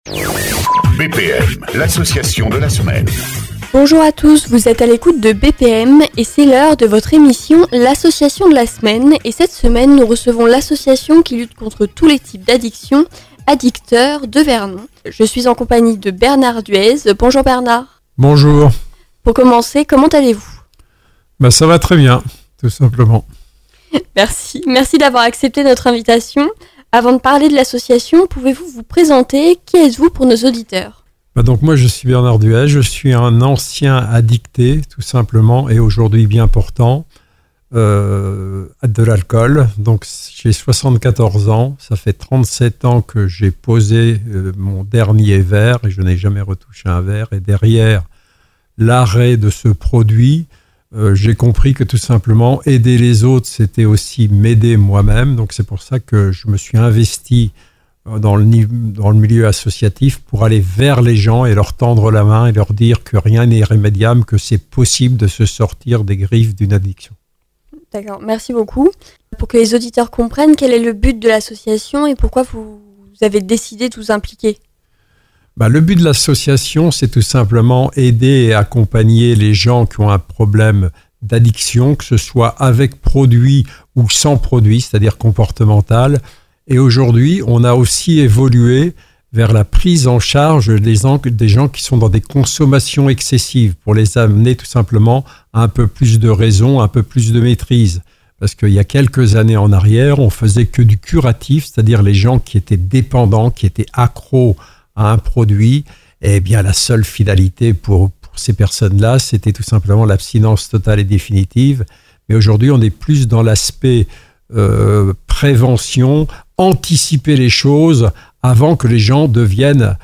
BPM, l'association de la semaine. Bonjour à tous, vous êtes à l'écoute de BPM et c'est l'heure de votre émission l'association de la semaine. Et cette semaine, nous recevons l'association qui lutte contre tous les types d'addictions, Addicteurs de Vernon. Je suis en compagnie de Bernard Duez. Bonjour Bernard. Bonjour. Pour commencer, comment allez-vous ? Ça va très bien, tout simplement. Merci d'avoir accepté notre invitation. Avant de parler de l'association, pouvez-vous vous présenter ? Qui êtes-vous pour nos auditeurs ? Donc moi je suis Bernard Duez, je suis un ancien addicté tout simplement et aujourd'hui bien portant de l'alcool. Donc j'ai 74 ans, ça fait 37 ans que j'ai posé mon dernier verre et je n'ai jamais retouché un verre. Et derrière l'arrêt de ce produit, j'ai compris que tout simplement aider les autres c'était aussi m'aider moi-même. Donc c'est pour ça que je me suis investi dans le milieu associatif pour aller vers les gens et leur tendre la main et leur dire que rien n'est irrémédiable, que c'est possible de se sortir des griffes d'une addiction. D'accord, merci beaucoup. Pour que les auditeurs comprennent, quel est le but de l'association et pourquoi vous avez décidé de vous impliquer ? Le but de l'association, c'est tout simplement aider et accompagner les gens qui ont un problème d'addiction, que ce soit avec produit ou sans produit, c'est-à-dire comportemental. Et aujourd'hui, on a aussi évolué vers la prise en charge des gens qui sont dans des consommations excessives pour les amener tout simplement à un peu plus de raison, un peu plus de maîtrise. Parce qu'il y a quelques années en arrière, on faisait que du curatif, c'est-à-dire les gens qui étaient dépendants, qui étaient accros à un produit. Eh bien, la seule finalité pour ces personnes-là, c'était tout simplement l'abstinence totale et définitive. Mais aujourd'hui, on est plus dans l'aspect prévention, anticiper les choses avant que les gens deviennent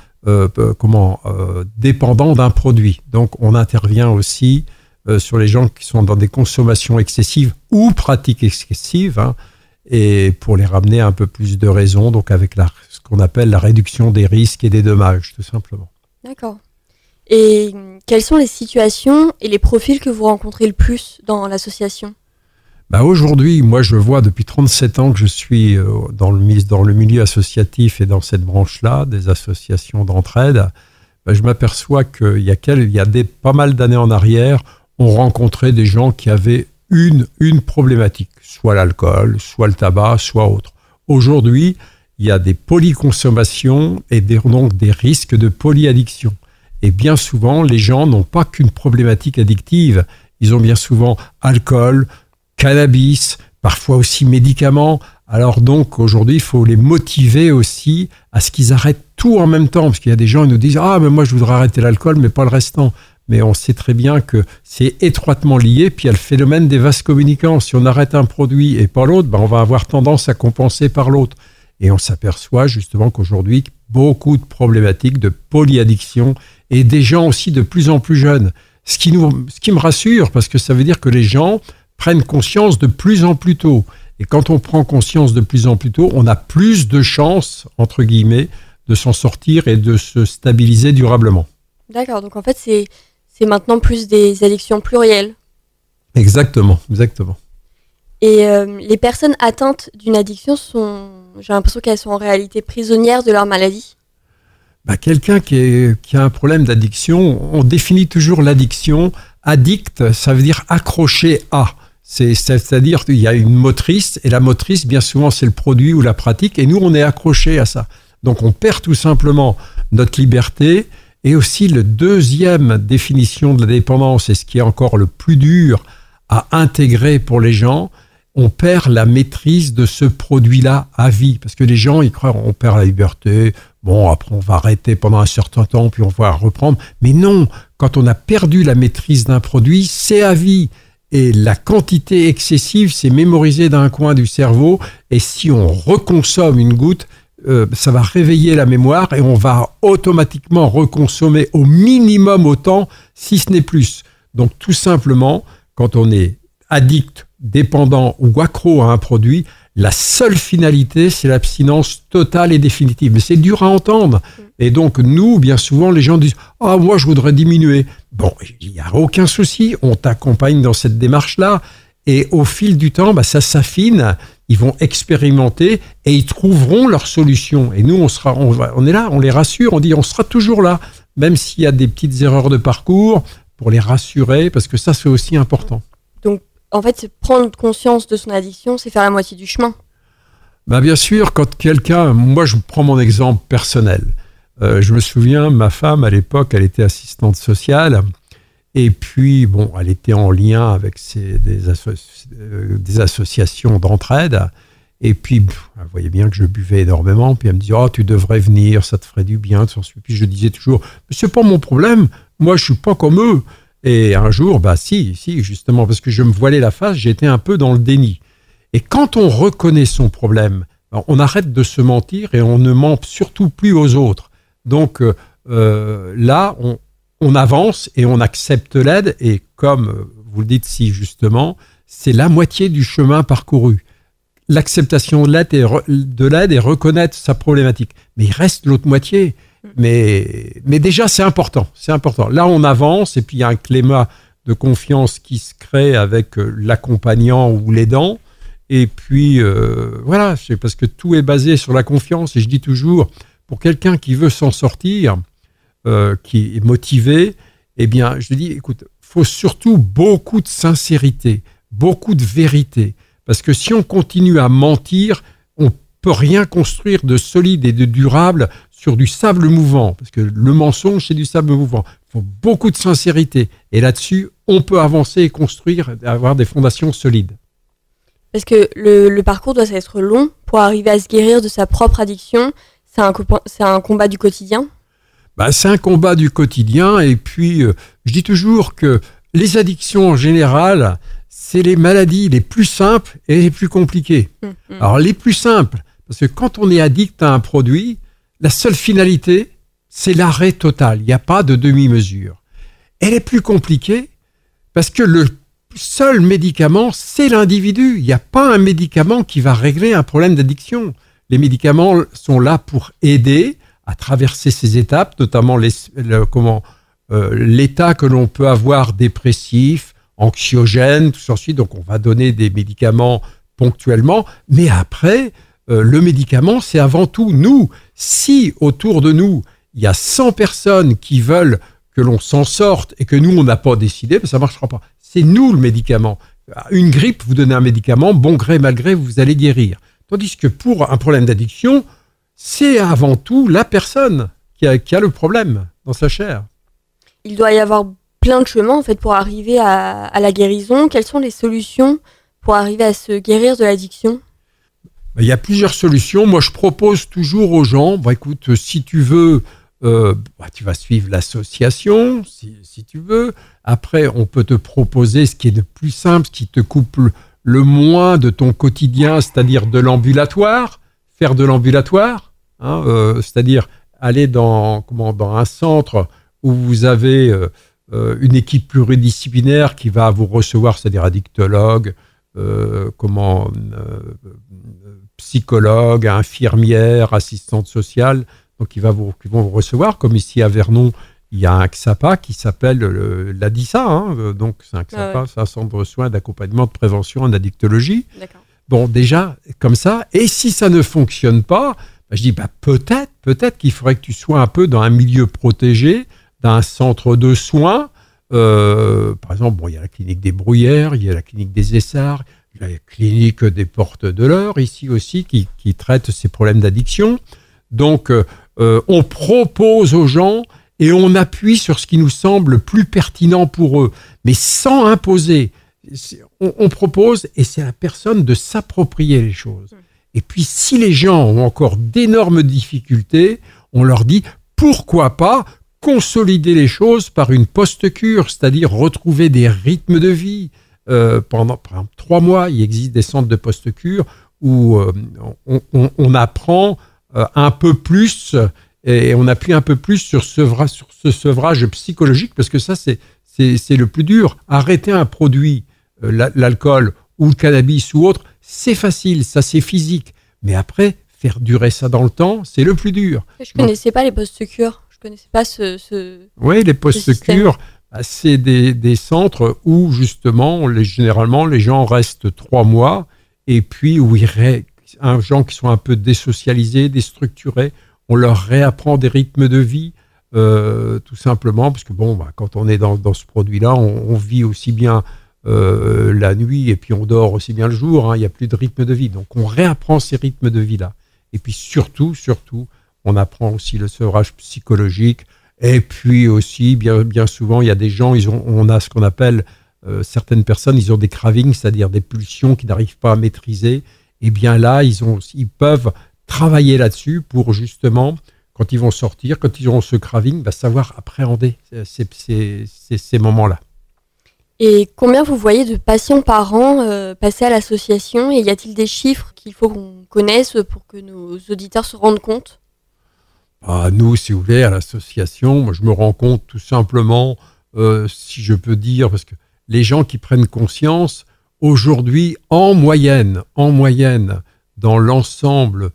dépendants d'un produit. Donc on intervient aussi sur les gens qui sont dans des consommations excessives ou pratiques excessives, et pour les ramener à un peu plus de raison, donc avec ce qu'on appelle la réduction des risques et des dommages, tout simplement. D'accord. Et quelles sont les situations et les profils que vous rencontrez le plus dans l'association ? Aujourd'hui, moi je vois depuis 37 ans que je suis dans le milieu associatif et dans cette branche-là, des associations d'entraide. Je m'aperçois qu'il y a pas mal d'années en arrière, on rencontrait des gens qui avaient une problématique, soit l'alcool, soit le tabac, soit autre. Aujourd'hui, il y a des polyconsommations et donc des risques de polyaddiction. Et bien souvent, les gens n'ont pas qu'une problématique addictive. Ils ont bien souvent alcool, cannabis, parfois aussi médicaments. Alors donc aujourd'hui, il faut les motiver aussi à ce qu'ils arrêtent tout en même temps. Parce qu'il y a des gens qui nous disent « Ah, mais moi je voudrais arrêter l'alcool, mais pas le restant ». Mais on sait très bien que c'est étroitement lié. Puis il y a le phénomène des vases communicants. Si on arrête un produit et pas l'autre, on va avoir tendance à compenser par l'autre. Et on s'aperçoit justement qu'aujourd'hui, beaucoup de problématiques de polyaddiction et des gens aussi de plus en plus jeunes. Ce qui me rassure, parce que ça veut dire que les gens prennent conscience de plus en plus tôt. Et quand on prend conscience de plus en plus tôt, on a plus de chances, entre guillemets, de s'en sortir et de se stabiliser durablement. D'accord, donc en fait, c'est maintenant plus des addictions plurielles. Exactement. Et les personnes atteintes d'une addiction j'ai l'impression qu'elles sont en réalité prisonnières de leur maladie. Quelqu'un qui a un problème d'addiction, on définit toujours l'addiction. Addict, ça veut dire accroché à. C'est-à-dire qu'il y a une motrice, et la motrice, bien souvent, c'est le produit ou la pratique, et nous, on est accroché à ça. Donc, on perd tout simplement notre liberté, et aussi la deuxième définition de la dépendance, et ce qui est encore le plus dur à intégrer pour les gens, on perd la maîtrise de ce produit-là à vie. Parce que les gens, ils croient on perd la liberté, après on va arrêter pendant un certain temps, puis on va reprendre. Mais non, quand on a perdu la maîtrise d'un produit, c'est à vie. Et la quantité excessive, c'est mémorisé dans un coin du cerveau. Et si on reconsomme une goutte, ça va réveiller la mémoire et on va automatiquement reconsommer au minimum autant, si ce n'est plus. Donc tout simplement, quand on est addict, dépendant ou accro à un produit, la seule finalité, c'est l'abstinence totale et définitive. Mais c'est dur à entendre. Et donc, nous, bien souvent, les gens disent « Ah, moi, je voudrais diminuer. » Bon, il n'y a aucun souci. On t'accompagne dans cette démarche-là. Et au fil du temps, ça s'affine. Ils vont expérimenter et ils trouveront leur solution. Et nous, on est là, on les rassure, on dit on sera toujours là, même s'il y a des petites erreurs de parcours, pour les rassurer, parce que ça, c'est aussi important. Donc, en fait, c'est prendre conscience de son addiction, c'est faire la moitié du chemin. Bien sûr, quand quelqu'un... Moi, je prends mon exemple personnel. Je me souviens, ma femme, à l'époque, elle était assistante sociale. Et puis, elle était en lien avec des associations d'entraide. Et puis, elle voyait bien que je buvais énormément. Puis elle me disait, tu devrais venir, ça te ferait du bien. Puis je disais toujours, mais c'est pas mon problème. Moi, je suis pas comme eux. Et un jour, si, justement, parce que je me voilais la face, j'étais un peu dans le déni. Et quand on reconnaît son problème, on arrête de se mentir et on ne ment surtout plus aux autres. Donc là, on avance et on accepte l'aide. Et comme vous le dites si justement, c'est la moitié du chemin parcouru. L'acceptation de l'aide et reconnaître sa problématique. Mais il reste l'autre moitié. Mais déjà, c'est important. Là, on avance et puis il y a un climat de confiance qui se crée avec l'accompagnant ou l'aidant. Et puis, voilà, c'est parce que tout est basé sur la confiance. Et je dis toujours, pour quelqu'un qui veut s'en sortir, qui est motivé, je dis, écoute, faut surtout beaucoup de sincérité, beaucoup de vérité. Parce que si on continue à mentir, on peut rien construire de solide et de durable sur du sable mouvant. Parce que le mensonge, c'est du sable mouvant. Il faut beaucoup de sincérité. Et là-dessus, on peut avancer et construire, avoir des fondations solides. Parce que le parcours doit être long pour arriver à se guérir de sa propre addiction. C'est un combat du quotidien. C'est un combat du quotidien. Et puis, je dis toujours que les addictions en général, c'est les maladies les plus simples et les plus compliquées. Alors, les plus simples, parce que quand on est addict à un produit, la seule finalité, c'est l'arrêt total. Il n'y a pas de demi-mesure. Et les plus compliquées, parce que le seul médicament, c'est l'individu. Il n'y a pas un médicament qui va régler un problème d'addiction. Les médicaments sont là pour aider à traverser ces étapes, notamment l'état que l'on peut avoir dépressif, anxiogène, tout ça ensuite. Donc, on va donner des médicaments ponctuellement. Mais après, le médicament, c'est avant tout nous. Si autour de nous, il y a 100 personnes qui veulent que l'on s'en sorte et que nous, on n'a pas décidé, ça ne marchera pas. C'est nous le médicament. Une grippe, vous donnez un médicament, bon gré, mal gré, vous allez guérir. Tandis que pour un problème d'addiction, c'est avant tout la personne qui a le problème dans sa chair. Il doit y avoir plein de chemins en fait, pour arriver à la guérison. Quelles sont les solutions pour arriver à se guérir de l'addiction ? Il y a plusieurs solutions. Moi, je propose toujours aux gens, écoute, si tu veux, tu vas suivre l'association, si tu veux. Après, on peut te proposer ce qui est le plus simple, ce qui te coupe le moins de ton quotidien, c'est-à-dire de l'ambulatoire, faire de l'ambulatoire, c'est-à-dire aller dans un centre où vous avez une équipe pluridisciplinaire qui va vous recevoir, c'est-à-dire addictologue, psychologue, infirmière, assistante sociale, donc qui vont vous recevoir, comme ici à Vernon, il y a un XAPA qui s'appelle l'ADISA, donc c'est un XAPA, c'est un centre de soins d'accompagnement de prévention en addictologie. D'accord. Bon, déjà, comme ça, et si ça ne fonctionne pas, je dis peut-être qu'il faudrait que tu sois un peu dans un milieu protégé, dans un centre de soins. Par exemple, il y a la clinique des Bruyères, il y a la clinique des Essarts, il y a la clinique des Portes de l'Eure, ici aussi, qui traite ces problèmes d'addiction. Donc, on propose aux gens et on appuie sur ce qui nous semble plus pertinent pour eux, mais sans imposer. On propose et c'est à la personne de s'approprier les choses. Et puis, si les gens ont encore d'énormes difficultés, on leur dit pourquoi pas consolider les choses par une post-cure, c'est-à-dire retrouver des rythmes de vie. Pendant, par exemple, 3 mois, il existe des centres de post-cure où on apprend un peu plus et on appuie un peu plus sur ce sevrage psychologique, parce que ça, c'est le plus dur. Arrêter un produit, l'alcool ou le cannabis ou autre, c'est facile, ça c'est physique. Mais après, faire durer ça dans le temps, c'est le plus dur. Je ne connaissais pas les post-cures. Je ne connaissais pas ce Oui, les post-cures, C'est des centres où justement, généralement, les gens restent 3 mois et puis où gens qui sont un peu désocialisés, déstructurés, on leur réapprend des rythmes de vie, tout simplement, parce que quand on est dans ce produit-là, on vit aussi bien la nuit et puis on dort aussi bien le jour, hein, il n'y a plus de rythme de vie. Donc on réapprend ces rythmes de vie-là. Et puis surtout, on apprend aussi le sevrage psychologique. Et puis aussi, bien souvent, il y a des gens, on a ce qu'on appelle, certaines personnes, ils ont des cravings, c'est-à-dire des pulsions qu'ils n'arrivent pas à maîtriser. Et bien là, ils peuvent travailler là-dessus pour justement, quand ils vont sortir, quand ils auront ce craving, savoir appréhender ces moments-là. Et combien vous voyez de patients par an passer à l'association? Et y a-t-il des chiffres qu'il faut qu'on connaisse pour que nos auditeurs se rendent compte? Nous, si vous voulez, à l'association, moi, je me rends compte tout simplement, si je peux dire, parce que les gens qui prennent conscience, aujourd'hui, en moyenne, dans l'ensemble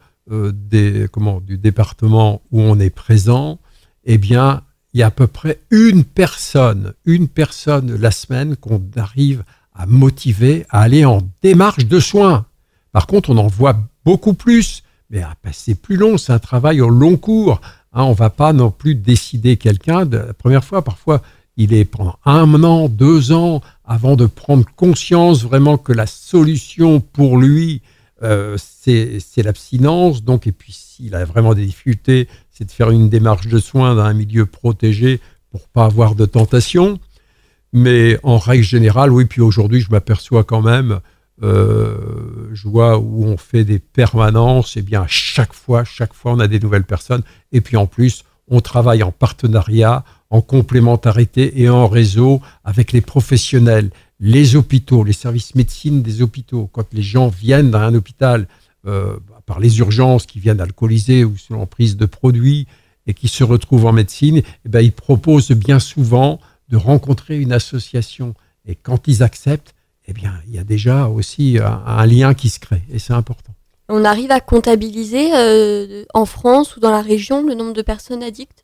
du département où on est présent, eh bien, il y a à peu près une personne la semaine qu'on arrive à motiver à aller en démarche de soins. Par contre, on en voit beaucoup plus. Mais c'est plus long, c'est un travail au long cours. On ne va pas non plus décider quelqu'un de la première fois. Parfois, il est pendant 1 an, 2 ans, avant de prendre conscience vraiment que la solution pour lui, c'est l'abstinence. Donc, et puis, s'il a vraiment des difficultés, c'est de faire une démarche de soins dans un milieu protégé pour ne pas avoir de tentation. Mais en règle générale, oui, puis aujourd'hui, je m'aperçois quand même... je vois où on fait des permanences, et bien chaque fois on a des nouvelles personnes, et puis en plus on travaille en partenariat, en complémentarité et en réseau avec les professionnels, les hôpitaux, les services médecine des hôpitaux. Quand les gens viennent dans un hôpital par les urgences, qui viennent alcoolisés ou sous l'emprise de produits et qui se retrouvent en médecine, ils proposent bien souvent de rencontrer une association, et quand ils acceptent, eh bien, il y a déjà aussi un lien qui se crée, et c'est important. On arrive à comptabiliser en France ou dans la région le nombre de personnes addictes?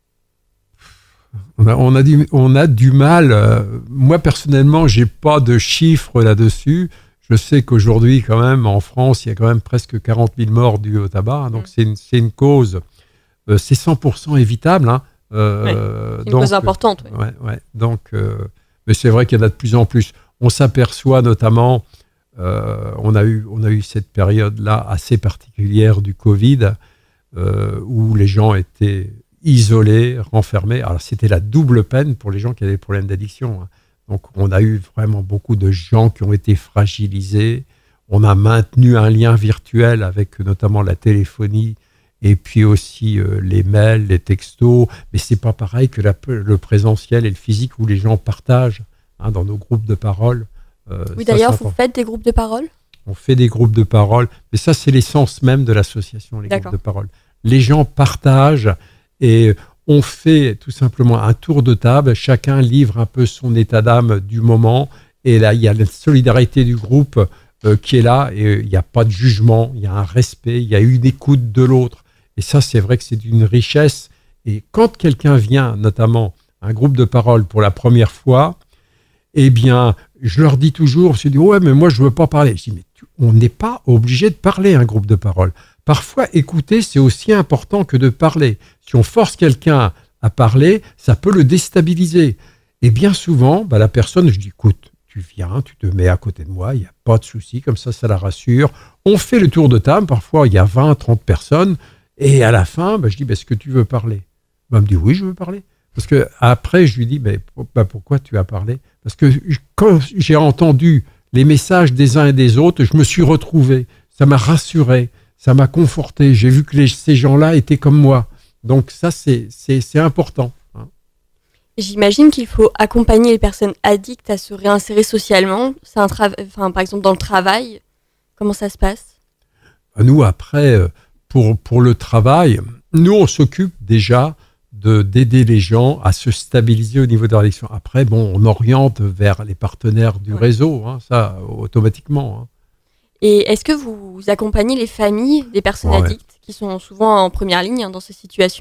On a du mal. Moi, personnellement, je n'ai pas de chiffres là-dessus. Je sais qu'aujourd'hui, quand même, en France, il y a quand même presque 40 000 morts dues au tabac. Donc, c'est une cause. C'est 100% évitable. Hein. C'est une cause importante. Oui. Ouais. Donc, mais c'est vrai qu'il y en a de plus en plus. On s'aperçoit notamment, on a eu cette période-là assez particulière du Covid, où les gens étaient isolés, renfermés. Alors c'était la double peine pour les gens qui avaient des problèmes d'addiction. Hein. Donc on a eu vraiment beaucoup de gens qui ont été fragilisés. On a maintenu un lien virtuel avec notamment la téléphonie et puis aussi les mails, les textos. Mais c'est pas pareil que le présentiel et le physique où les gens partagent. Dans nos groupes de parole. Oui, d'ailleurs, vous faites des groupes de parole? On fait des groupes de parole, mais ça, c'est l'essence même de l'association, les groupes de parole. Les gens partagent et on fait tout simplement un tour de table. Chacun livre un peu son état d'âme du moment. Et là, il y a la solidarité du groupe qui est là. Et il n'y a pas de jugement, il y a un respect, il y a une écoute de l'autre. Et ça, c'est vrai que c'est une richesse. Et quand quelqu'un vient, notamment un groupe de parole pour la première fois, eh bien, je leur dis toujours, je dis, ouais, mais moi, je ne veux pas parler. Je dis, mais on n'est pas obligé de parler, un groupe de parole. Parfois, écouter, c'est aussi important que de parler. Si on force quelqu'un à parler, ça peut le déstabiliser. Et bien souvent, la personne, je dis, écoute, tu viens, tu te mets à côté de moi, il n'y a pas de souci, comme ça la rassure. On fait le tour de table, parfois, il y a 20, 30 personnes, et à la fin, je dis, est-ce que tu veux parler? Elle me dit, oui, je veux parler. Parce que après, je lui dis, pourquoi tu as parlé? Parce que quand j'ai entendu les messages des uns et des autres, je me suis retrouvé. Ça m'a rassuré, ça m'a conforté. J'ai vu que ces gens-là étaient comme moi. Donc ça, c'est important. Hein. J'imagine qu'il faut accompagner les personnes addictes à se réinsérer socialement. C'est par exemple dans le travail. Comment ça se passe? Nous, après, pour le travail, nous, on s'occupe déjà d'aider les gens à se stabiliser au niveau de leur addiction. Après, on oriente vers les partenaires du réseau, ça, automatiquement. Hein. Et est-ce que vous accompagnez les familles des personnes addictes qui sont souvent en première ligne dans ces situations?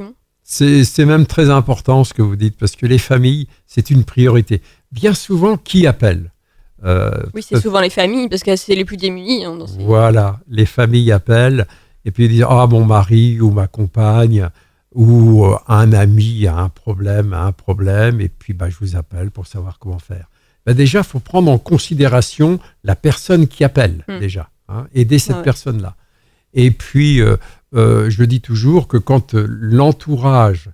C'est même très important ce que vous dites, parce que les familles, c'est une priorité. Bien souvent, qui appelle Oui, c'est souvent les familles, parce que c'est les plus démunis. Hein, Voilà, les familles appellent, et puis ils disent « Ah, mon mari ou ma compagne ou un ami a un problème, et puis je vous appelle pour savoir comment faire. » Déjà, il faut prendre en considération la personne qui appelle, déjà, hein, aider cette personne-là. Et puis, je dis toujours que quand l'entourage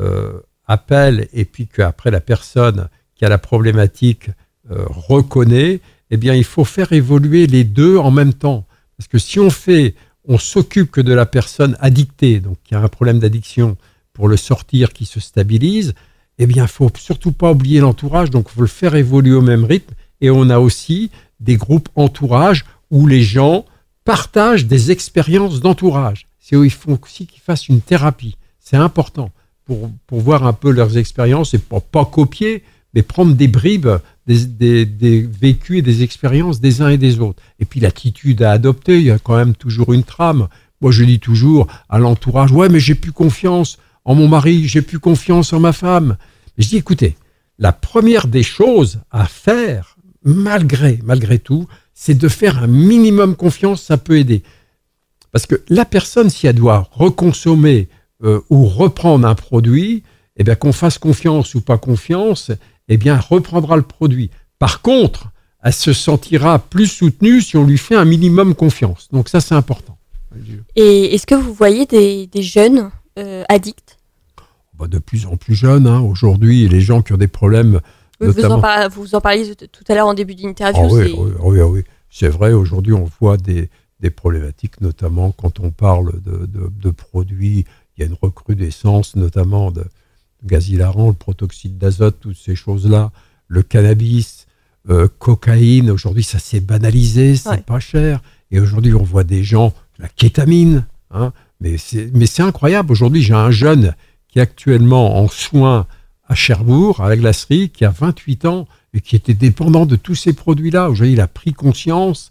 appelle et puis qu'après la personne qui a la problématique reconnaît, eh bien, il faut faire évoluer les deux en même temps. Parce que si on s'occupe que de la personne addictée, donc qui a un problème d'addiction, pour le sortir, qui se stabilise, eh bien, il ne faut surtout pas oublier l'entourage, donc il faut le faire évoluer au même rythme. Et on a aussi des groupes entourage où les gens partagent des expériences d'entourage. C'est où il faut aussi qu'ils fassent une thérapie. C'est important pour voir un peu leurs expériences et pour pas copier, mais prendre des bribes des vécus et des expériences des uns et des autres. Et puis l'attitude à adopter, il y a quand même toujours une trame. Moi, je dis toujours à l'entourage, ouais, mais j'ai plus confiance en mon mari, j'ai plus confiance en ma femme. Mais je dis, écoutez, la première des choses à faire, malgré tout, c'est de faire un minimum confiance, ça peut aider. Parce que la personne, si elle doit reconsommer ou reprendre un produit, eh bien, qu'on fasse confiance ou pas confiance, eh bien, elle reprendra le produit. Par contre, elle se sentira plus soutenue si on lui fait un minimum confiance. Donc ça, c'est important. Et est-ce que vous voyez des jeunes addicts ? De plus en plus jeunes, hein. Aujourd'hui, les gens qui ont des problèmes... Oui, vous en parliez tout à l'heure en début d'interview. Oui. C'est vrai, aujourd'hui, on voit des problématiques, notamment quand on parle de produits. Il y a une recrudescence, notamment de gaz hilarant, le protoxyde d'azote, toutes ces choses-là, le cannabis, cocaïne. Aujourd'hui, ça s'est banalisé, c'est pas cher. Et aujourd'hui, on voit des gens, la kétamine, hein, mais c'est incroyable. Aujourd'hui, j'ai un jeune qui est actuellement en soins à Cherbourg, à la glacerie, qui a 28 ans et qui était dépendant de tous ces produits-là. Aujourd'hui, il a pris conscience,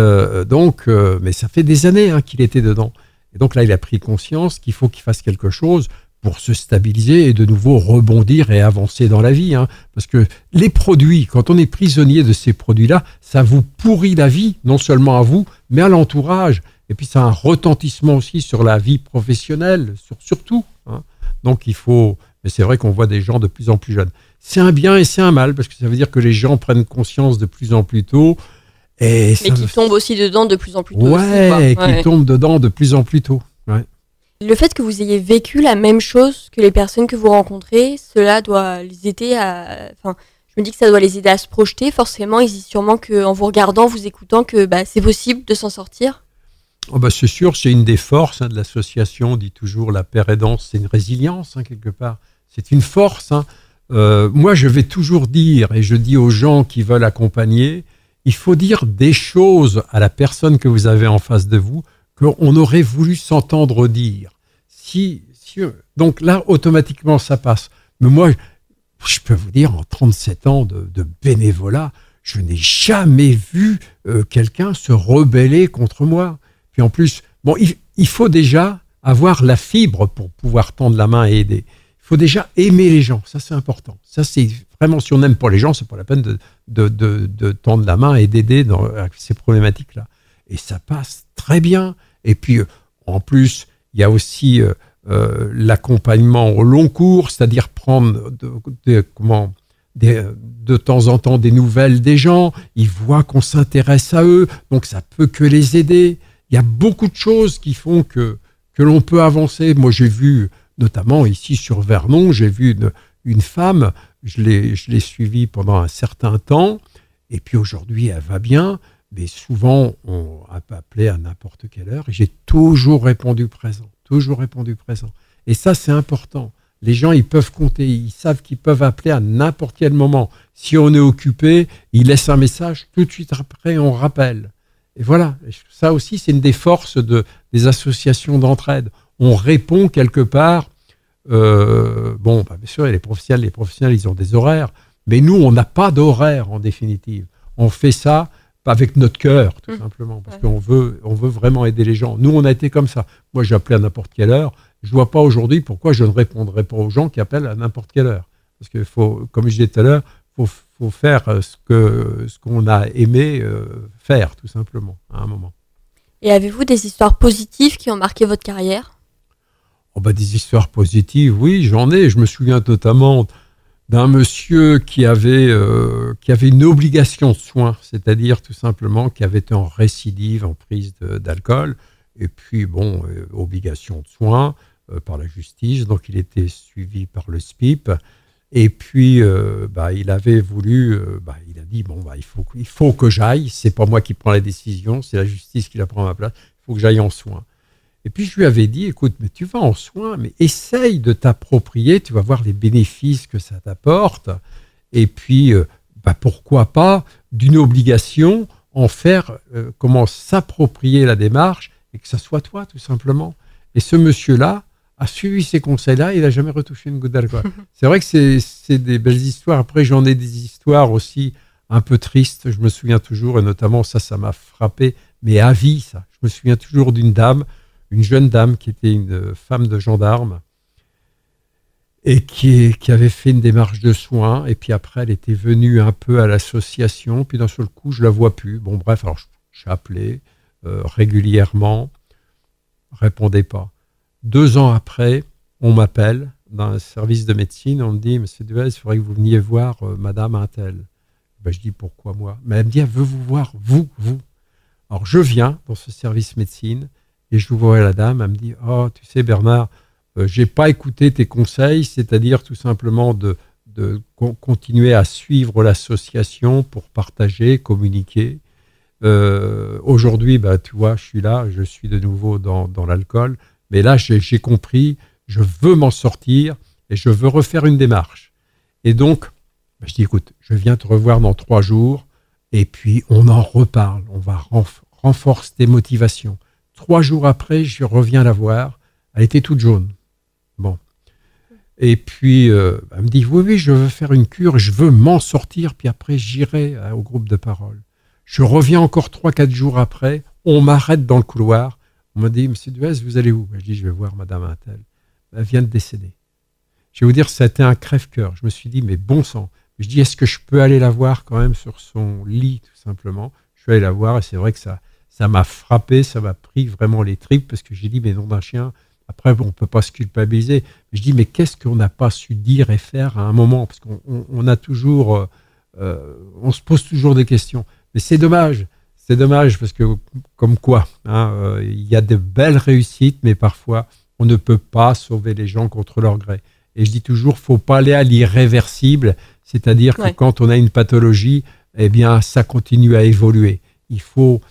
mais ça fait des années qu'il était dedans. Et donc là, il a pris conscience qu'il faut qu'il fasse quelque chose pour se stabiliser et de nouveau rebondir et avancer dans la vie. Parce que les produits, quand on est prisonnier de ces produits-là, ça vous pourrit la vie, non seulement à vous, mais à l'entourage. Et puis ça a un retentissement aussi sur la vie professionnelle, surtout. Donc il faut... Mais c'est vrai qu'on voit des gens de plus en plus jeunes. C'est un bien et c'est un mal, parce que ça veut dire que les gens prennent conscience de plus en plus tôt. Mais qui tombent aussi dedans de plus en plus tôt. Qui tombent dedans de plus en plus tôt. Ouais. Le fait que vous ayez vécu la même chose que les personnes que vous rencontrez, cela doit les aider à... Enfin, je me dis que ça doit les aider à se projeter. Forcément, ils disent sûrement qu'en vous regardant, vous écoutant, que c'est possible de s'en sortir. C'est sûr, c'est une des forces de l'association. On dit toujours la paire aidance, c'est une résilience, quelque part. C'est une force. Moi, je vais toujours dire, et je dis aux gens qui veulent accompagner, il faut dire des choses à la personne que vous avez en face de vous qu'on aurait voulu s'entendre dire. Donc là, automatiquement, ça passe. Mais moi, je peux vous dire, en 37 ans de bénévolat, je n'ai jamais vu quelqu'un se rebeller contre moi. Puis en plus, il faut déjà avoir la fibre pour pouvoir tendre la main et aider. Il faut déjà aimer les gens, ça c'est important. Ça c'est vraiment, si on n'aime pas les gens, c'est pas la peine de tendre la main et d'aider dans ces problématiques-là. Et ça passe très bien. Et puis en plus, il y a aussi l'accompagnement au long cours, c'est-à-dire prendre de temps en temps des nouvelles des gens. Ils voient qu'on s'intéresse à eux, donc ça peut que les aider. Il y a beaucoup de choses qui font que l'on peut avancer. Moi, j'ai vu, notamment ici sur Vernon, j'ai vu une femme, je l'ai suivie pendant un certain temps, et puis aujourd'hui, elle va bien, mais souvent, on a appelé à n'importe quelle heure, et j'ai toujours répondu présent. Et ça, c'est important. Les gens, ils peuvent compter, ils savent qu'ils peuvent appeler à n'importe quel moment. Si on est occupé, ils laissent un message, tout de suite après, on rappelle. Et voilà, ça aussi, c'est une des forces des associations d'entraide. On répond quelque part. Bien sûr, les professionnels, ils ont des horaires. Mais nous, on n'a pas d'horaire, en définitive. On fait ça avec notre cœur, tout simplement, parce qu'on veut vraiment aider les gens. Nous, on a été comme ça. Moi, j'ai appelé à n'importe quelle heure. Je vois pas aujourd'hui pourquoi je ne répondrai pas aux gens qui appellent à n'importe quelle heure. Parce que comme je disais tout à l'heure, faut faire ce qu'on a aimé faire, tout simplement, à un moment. Et avez-vous des histoires positives qui ont marqué votre carrière ? Des histoires positives, oui, j'en ai. Je me souviens notamment d'un monsieur qui avait une obligation de soins, c'est-à-dire tout simplement qui avait été en récidive, en prise d'alcool, et puis obligation de soins par la justice, donc il était suivi par le SPIP, et puis il avait voulu, il a dit il faut que j'aille, c'est pas moi qui prends la décision, c'est la justice qui la prend à ma place, il faut que j'aille en soins. Et puis, je lui avais dit, écoute, mais tu vas en soins, mais essaye de t'approprier, tu vas voir les bénéfices que ça t'apporte. Et puis, pourquoi pas, d'une obligation, en faire, comment s'approprier la démarche et que ça soit toi, tout simplement. Et ce monsieur-là a suivi ces conseils-là, il n'a jamais retouché une goutte d'alcool. C'est vrai que c'est des belles histoires. Après, j'en ai des histoires aussi un peu tristes, je me souviens toujours, et notamment, ça m'a frappé, mais à vie, ça. Je me souviens toujours d'une dame, une jeune dame qui était une femme de gendarme et qui avait fait une démarche de soins. Et puis après, elle était venue un peu à l'association. Puis d'un seul coup, je la vois plus. Bon, bref, alors j'ai appelé régulièrement. Répondait pas. 2 ans après, on m'appelle dans un service de médecine. On me dit, monsieur Duez, il faudrait que vous veniez voir madame Intel. Je dis, pourquoi moi? Mais elle me dit, elle veut vous voir, vous. Alors je viens dans ce service médecine. Et je vois la dame, elle me dit « Oh, tu sais Bernard, j'ai pas écouté tes conseils, c'est-à-dire tout simplement de continuer à suivre l'association pour partager, communiquer. Aujourd'hui, tu vois, je suis de nouveau dans l'alcool, mais là, j'ai compris, je veux m'en sortir et je veux refaire une démarche. Et donc, je dis, écoute, je viens te revoir dans 3 jours et puis on en reparle, on va renforcer tes motivations. 3 jours après, je reviens la voir. Elle était toute jaune. Bon. Et puis, elle me dit, oui, je veux faire une cure, je veux m'en sortir, puis après, j'irai au groupe de parole. Je reviens encore 3-4 jours après, on m'arrête dans le couloir. On me dit, monsieur Duez, vous allez où? Je dis, je vais voir madame Intel. Elle vient de décéder. Je vais vous dire, ça a été un crève-cœur. Je me suis dit, mais bon sang. Je dis, est-ce que je peux aller la voir quand même sur son lit, tout simplement? Je suis allé la voir et c'est vrai que ça m'a frappé, ça m'a pris vraiment les tripes parce que j'ai dit, mais nom d'un chien, après, on ne peut pas se culpabiliser. Je dis, mais qu'est-ce qu'on n'a pas su dire et faire à un moment? Parce qu'on a toujours, on se pose toujours des questions. Mais c'est dommage parce que, comme quoi, il y a de belles réussites, mais parfois, on ne peut pas sauver les gens contre leur gré. Et je dis toujours, il ne faut pas aller à l'irréversible, c'est-à-dire que quand on a une pathologie, eh bien, ça continue à évoluer. Il faut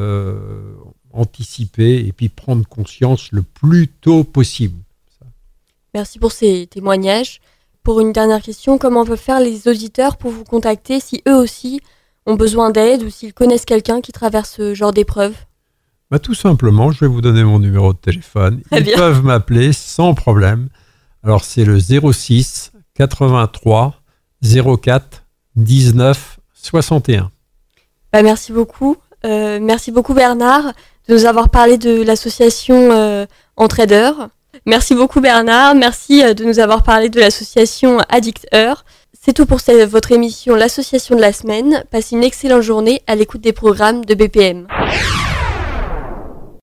anticiper et puis prendre conscience le plus tôt possible. Merci pour ces témoignages. Pour une dernière question, comment peuvent faire les auditeurs pour vous contacter si eux aussi ont besoin d'aide ou s'ils connaissent quelqu'un qui traverse ce genre d'épreuve? Tout simplement, je vais vous donner mon numéro de téléphone. Ils peuvent m'appeler sans problème. Alors c'est le 06 83 04 19 61. Merci beaucoup. Merci beaucoup Bernard de nous avoir parlé de l'association Entraideurs. Merci beaucoup Bernard, merci de nous avoir parlé de l'association Addicteurs. C'est tout pour votre émission L'association de la semaine. Passez une excellente journée à l'écoute des programmes de BPM.